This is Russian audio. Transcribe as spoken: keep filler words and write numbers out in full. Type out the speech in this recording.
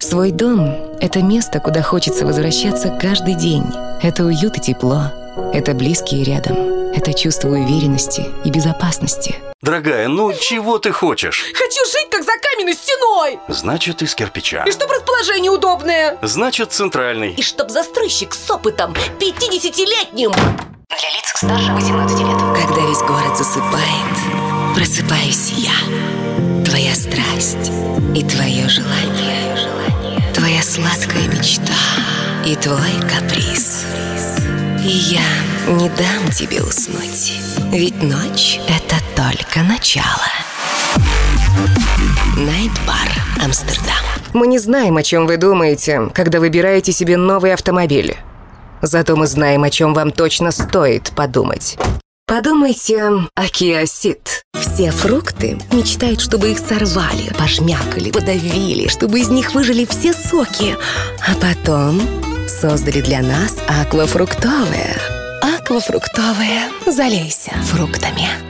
Свой дом – это место, куда хочется возвращаться каждый день. Это уют и тепло. Это близкие рядом. Это чувство уверенности и безопасности. Дорогая, ну чего ты хочешь? Хочу жить, как за каменной стеной. Значит, из кирпича. И чтоб расположение удобное. Значит, центральный. И чтоб застройщик с опытом пятидесятилетним. Для лиц старше восемнадцати лет. Когда весь город засыпает, просыпаюсь я. Твоя страсть и твое желание. Твоя сладкая мечта и твой каприз. И я не дам тебе уснуть, ведь ночь — это только начало. Найт-бар Амстердам. Мы не знаем, о чем вы думаете, когда выбираете себе новый автомобиль. Зато мы знаем, о чем вам точно стоит подумать. Подумайте о Kia Ceed. Все фрукты мечтают, чтобы их сорвали, пожмякали, подавили, чтобы из них выжали все соки. А потом создали для нас аквафруктовые. Аквафруктовые. Залейся фруктами.